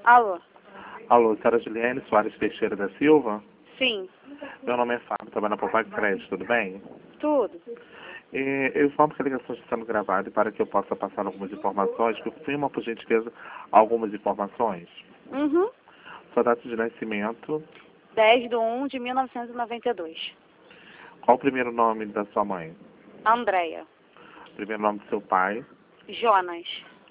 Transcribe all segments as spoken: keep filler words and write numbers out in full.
Alô? Alô, senhora Juliane Soares Teixeira da Silva? Sim. Meu nome é Fábio, trabalho na Poupança Crédito, tudo bem? Tudo. E eu informo que a ligação está sendo gravada e para que eu possa passar algumas informações, confirma, por gentileza, algumas informações. Uhum. Sua data de nascimento, dez de um de mil novecentos e noventa e dois. qual o primeiro nome da sua mãe? Andréia. Primeiro nome do seu pai? Jonas.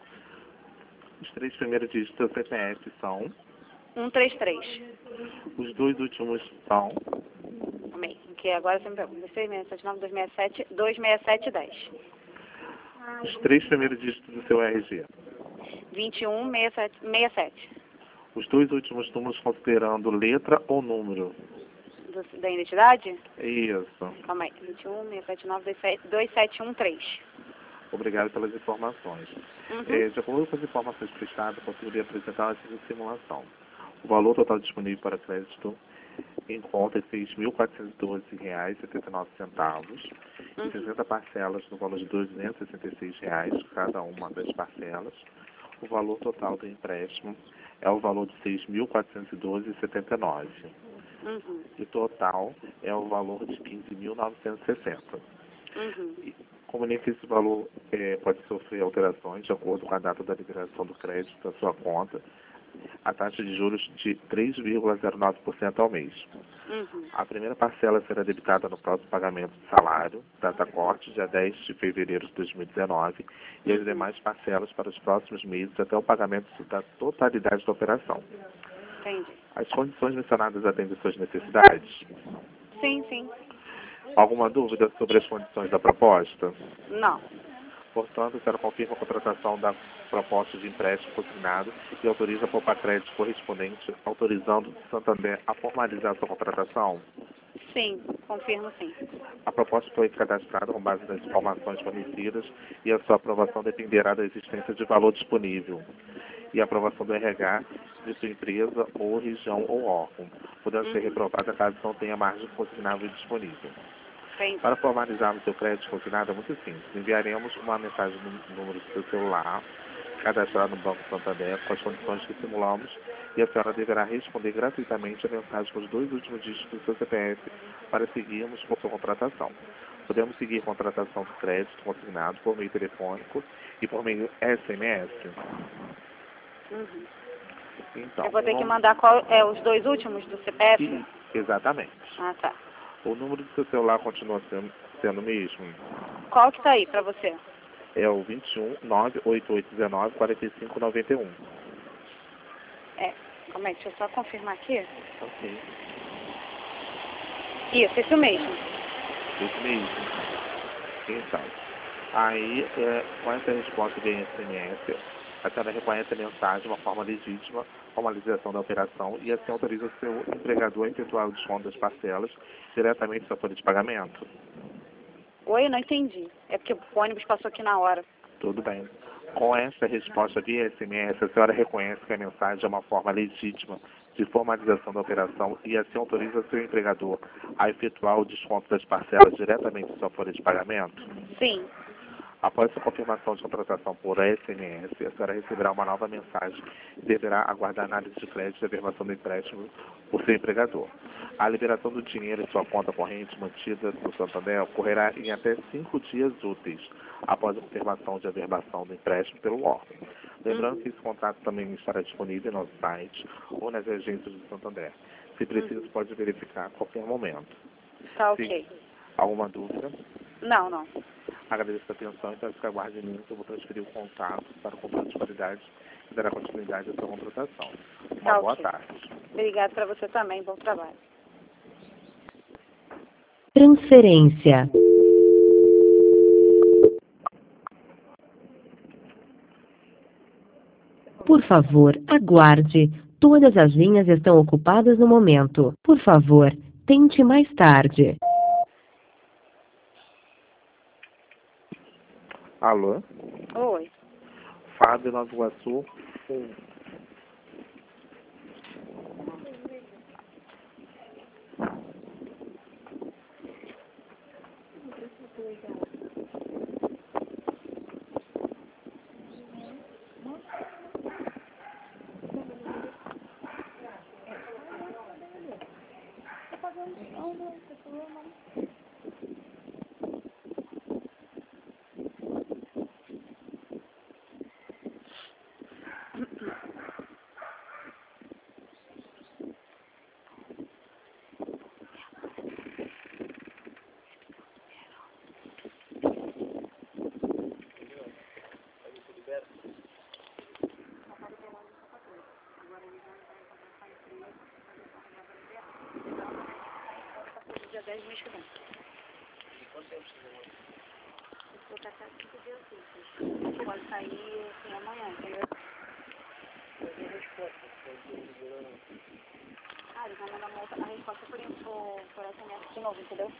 Os três primeiros dígitos do seu C P F são? cento e trinta e três. Os dois últimos são? Amém. Que agora você me pergunta. seis seis sete nove dois seis sete dois seis sete dez. Os três primeiros dígitos do seu R G? vinte e um sessenta e sete. sessenta e sete. Os dois últimos números considerando letra ou número? Do, da identidade? Isso. Calma aí. vinte e um sessenta e sete nove dois sete um três. Obrigado pelas informações. Uhum. É, de acordo com as informações prestadas, poderia apresentar a simulação. O valor total disponível para crédito em conta é seis mil quatrocentos e doze reais e setenta e nove centavos, Uhum. e sessenta parcelas no valor de duzentos e sessenta e seis reais cada uma das parcelas. O valor total do empréstimo é o valor de seis mil quatrocentos e doze reais e setenta e nove centavos. Uhum. E total é o valor de quinze mil novecentos e sessenta. Uhum. Comunique que esse valor eh, pode sofrer alterações de acordo com a data da liberação do crédito da sua conta, a taxa de juros de três vírgula zero nove por cento ao mês. Uhum. A primeira parcela será debitada no próximo pagamento do salário, data corte, dia dez de fevereiro de dois mil e dezenove, e as Uhum. demais parcelas para os próximos meses até o pagamento da totalidade da operação. Entendi. As condições mencionadas atendem suas necessidades? Sim, sim. Alguma dúvida sobre as condições da proposta? Não. Portanto, a senhora confirma a contratação da proposta de empréstimo consignado e autoriza a poupar crédito correspondente, autorizando o Santander a formalizar sua contratação? Sim, confirmo sim. A proposta foi cadastrada com base nas informações fornecidas e a sua aprovação dependerá da existência de valor disponível e a aprovação do R H de sua empresa ou região ou órgão, podendo ser Uhum. reprovada caso não tenha margem consignável disponível. Entendi. Para formalizarmos seu crédito consignado é muito simples. Enviaremos uma mensagem no número do seu celular, cadastrado no Banco Santander, com as condições que simulamos, e a senhora deverá responder gratuitamente a mensagem com os dois últimos dígitos do seu C P F para seguirmos com sua contratação. Podemos seguir contratação do crédito consignado por meio telefônico e por meio S M S. Uhum. Então, Eu vou ter o que nome... mandar qual, é, os dois últimos do C P F? E, exatamente. Ah, tá. O número do seu celular continua sendo, sendo o mesmo. Qual que tá aí pra você? É o vinte e um, nove oito oito um nove, quatro cinco nove um. É, calma aí, deixa eu só confirmar aqui. Ok. Isso, isso mesmo. Isso mesmo. Então, aí, é, com essa resposta de S M S, a senhora reconhece a mensagem de uma forma legítima, formalização da operação, e assim autoriza o seu empregador a efetuar o desconto das parcelas diretamente da folha de pagamento. Oi, eu não entendi. É porque o ônibus passou aqui na hora. Tudo bem. Com essa resposta via S M S, a senhora reconhece que a mensagem é uma forma legítima de formalização da operação e assim autoriza seu empregador a efetuar o desconto das parcelas diretamente em sua folha de pagamento? Sim. Após a confirmação de contratação por S M S, a senhora receberá uma nova mensagem e deverá aguardar análise de crédito e afirmação do empréstimo por seu empregador. A liberação do dinheiro em sua conta corrente mantida no Santander ocorrerá em até cinco dias úteis após a confirmação de averbação do empréstimo pelo órgão. Lembrando Uhum. que esse contrato também estará disponível no nosso site ou nas agências do Santander. Se preciso, Uhum. pode verificar a qualquer momento. Tá Sim. ok. Alguma dúvida? Não, não. Agradeço a atenção, então fica aguarde em mim que eu vou transferir o contato para o controle de qualidade e dará continuidade à sua contratação. Uma Tá boa ok. tarde. Obrigada pra você também. Bom trabalho. Transferência. Por favor, aguarde. Todas as linhas estão ocupadas no momento. Por favor, tente mais tarde. Alô? Oi. Fábio Nova Iguaçu. Um. Não, não, não tem problema não. Dia dez de mês que vem. E quanto tempo você demora? Vou botar até cinco dias úteis. Pode sair assim amanhã, entendeu? Mas e a resposta? Pode ir liberando. Ah, eles vão mandar uma outra, a resposta por, por, por S M S de novo, entendeu?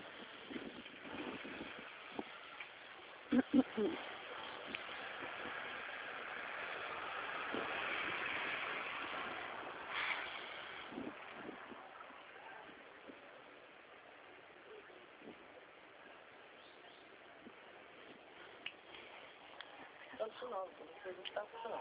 Tá funcionando, tudo que a gente tá funcionando.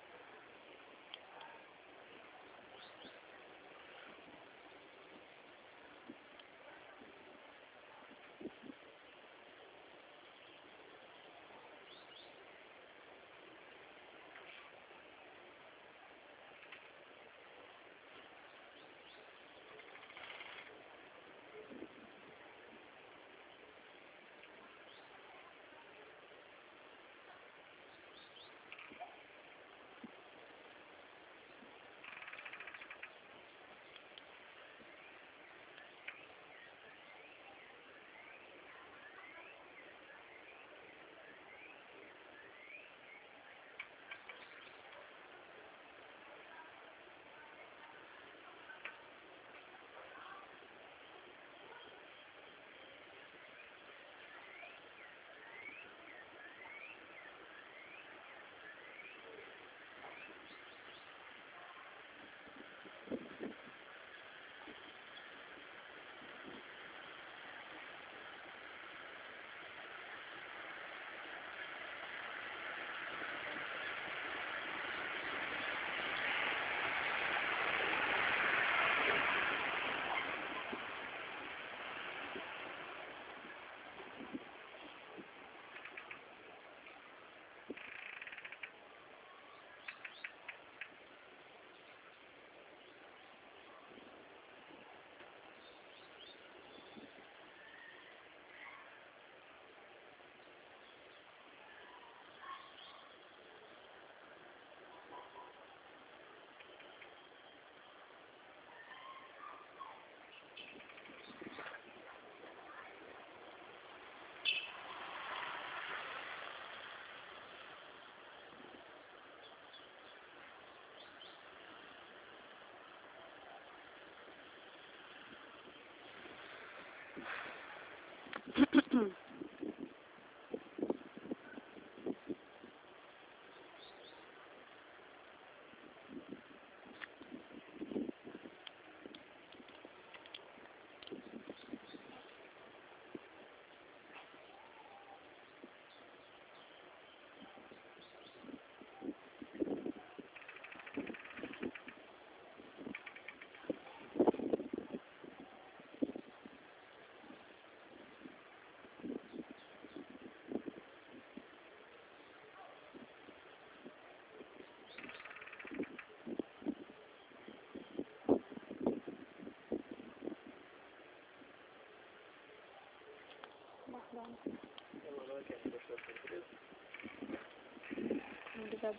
Obrigado.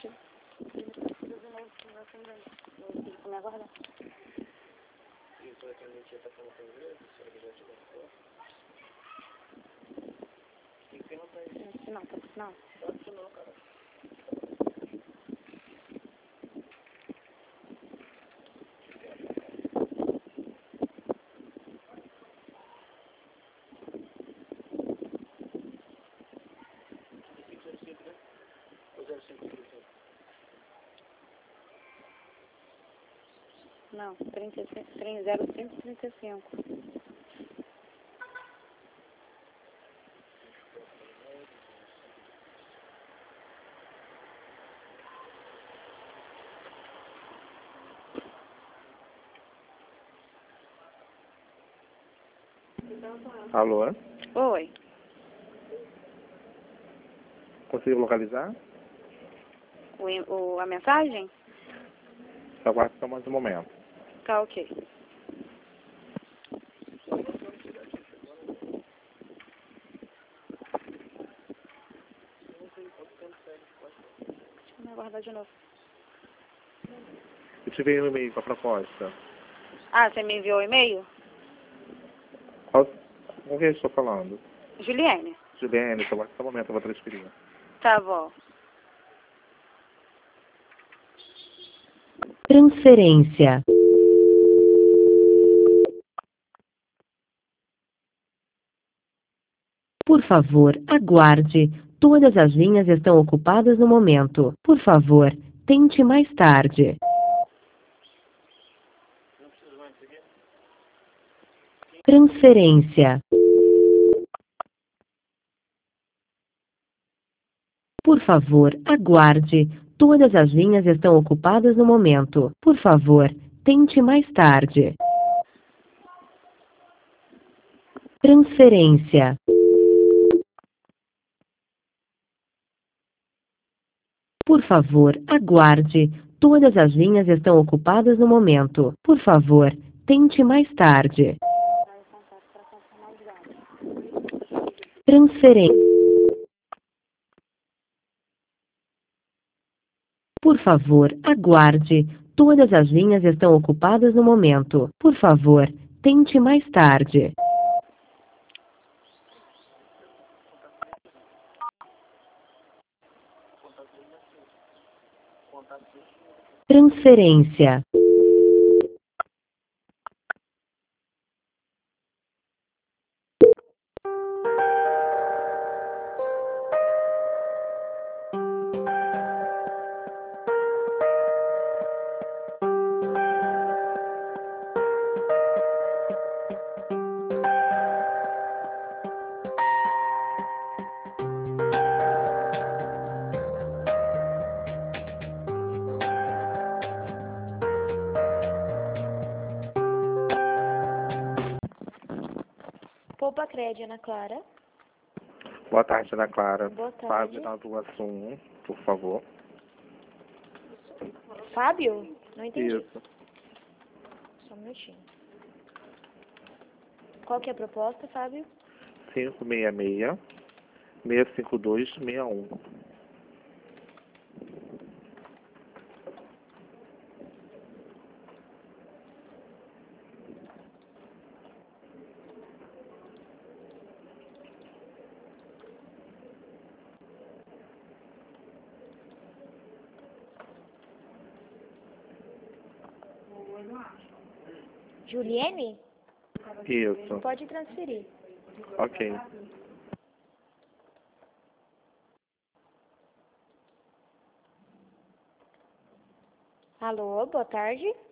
Vou me aguardar. E o que a gente já tá falando com o inglês? A senhora já te contou? Tem que perguntar isso. Não, tá não. Tá funcionando, cara. Não, trinta e cinco, zero cinco trinta e cinco. Alô? Oi. Conseguiu localizar? O, e- o, a mensagem? Aguarde só mais um momento. Tá ok. Deixa eu me aguardar de novo. Eu te enviei um e-mail com a proposta. Ah, você me enviou o e-mail? Qual- Com quem eu estou falando? Juliane. Juliane, só aguarde só um momento, eu vou transferir. Tá bom. Transferência. Por favor, aguarde. Todas as linhas estão ocupadas no momento. Por favor, tente mais tarde. Transferência. Por favor, aguarde. Todas as linhas estão ocupadas no momento. Por favor, tente mais tarde. Transferência. Por favor, aguarde. Todas as linhas estão ocupadas no momento. Por favor, tente mais tarde. Transferência. Por favor, aguarde. Todas as linhas estão ocupadas no momento. Por favor, tente mais tarde. Transferência. Poupa Crédito, Ana Clara. Boa tarde, Ana Clara. Boa tarde. Fábio na atuação um, por favor. Fábio? Não entendi. Isso. Só um minutinho. Qual que é a proposta, Fábio? cinco seis seis, seis cinco dois, seis um. Juliane? Isso. Pode transferir. Ok. Alô, boa tarde.